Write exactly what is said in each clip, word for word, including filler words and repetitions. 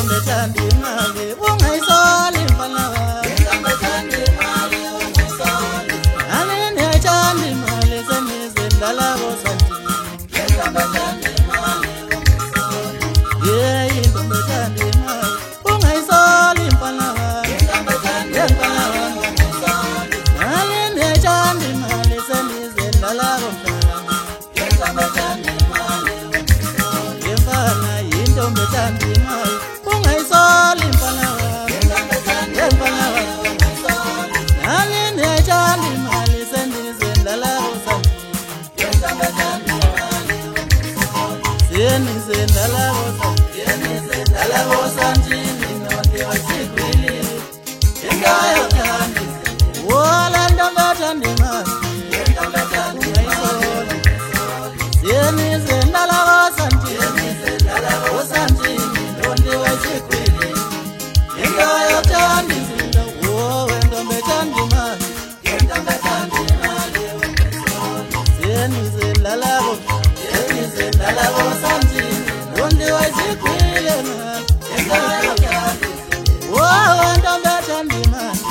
intombi ethanda imali ungayisoli mfana wami. Nalini ethanda imali semizini nalabo sandini. Yeah, intombi ethanda imali ungayisoli mfana wami. Mfana wami nalini ethanda imali semizini nalabo mfana. Yemfana intombi ethanda imali ungayisoli mfana wami. Mfana wami nalini ethanda imali semizini nalabo sandini. Siyenizeni nalabo sandini, nalabo sandini nonke wasikwili. Ingayo thandi wola ntombi ethanda imali ungayisoli. Siyenizeni nalabo sandini, nalabo sandini nonke wasikwili. Ingayo thandi izinto wowe ntombi ethanda imali. Siyenizeni nalabo Siyenizeni nalabo sandini nonke wasikwili. Ingayo thandi wowe ntombi ethanda imali.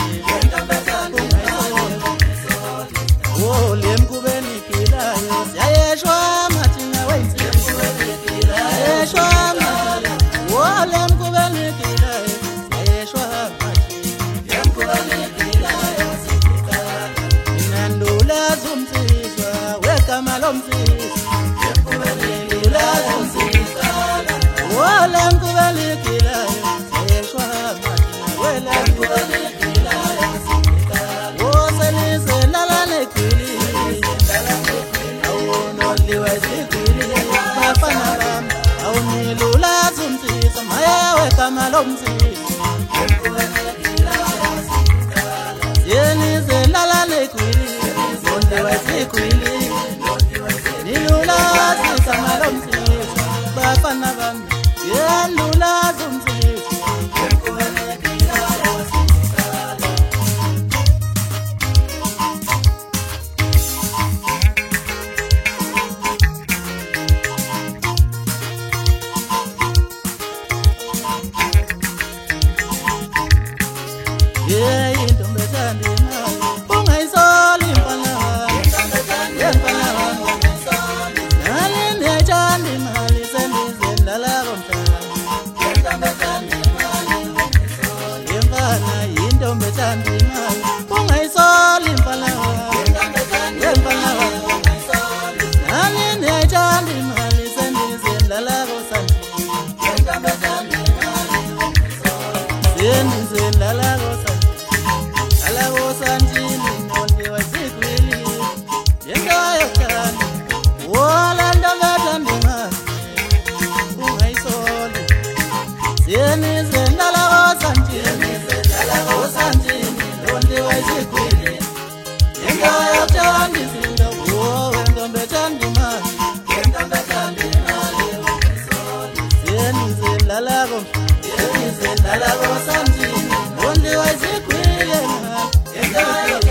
Oh, lemkubeni philayo siyayeshwa mathina wensizwe. Siyayeshwa mathina. Oh, lemkubeni philayo siyayeshwa mathina. Mina ndulaza umsizwa wegama lomsizwa. Ndulaza umsizwa. Oh, lemkubeni philayo siyayeshwa mathina. Welemkubeni oh, selizeni nalane kwili. Awunoliwe zikwili bafana bami. Awunilulaza umsizwa maye wegama lomsizwa. Siyenizeni nalane kwili. Nondiwe zikwili. Nilulaza igama lomsizwa bafana bami. Yenilulaza umsizwa. Yeah, intombi ethanda imali ungayisoli mfana wami. Mfana wami nalini ethanda imali semizini nalabo mfana. Yemfana intombi ethanda imali ungayisoli mfana wami. Mfana wami nalini ethanda imali semizini nalabo sandini. Siyenizeni nalabo nalabo sandini nonke wasikwili. Ingayo thandi wola ntombi ethanda imali ungayisoli. Siyenizeni nalabo sandini, nalabo sandini nonke wasikwili. Ingayo thandi izinto wowe ntombi ethanda imali. Siyenizeni nalabo Siyenizeni nalabo sandini nonke wasikwili. Ingayo